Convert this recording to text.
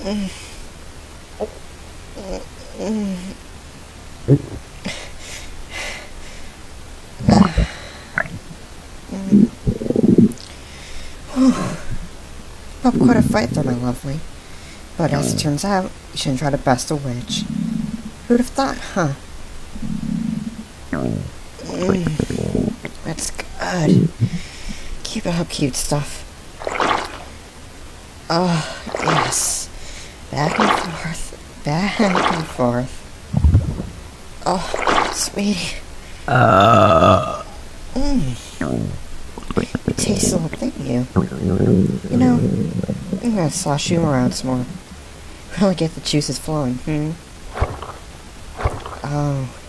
Up quite a fight there, my lovely. But as it turns out, you shouldn't try to best a witch. Who'd have thought, huh? That's good. Keep it up, cute stuff. Oh, yes. Back and forth. Back and forth. Oh, sweetie. It tastes a little thing, you. You know, I'm gonna slosh you around some more. Really get the juices flowing, Oh,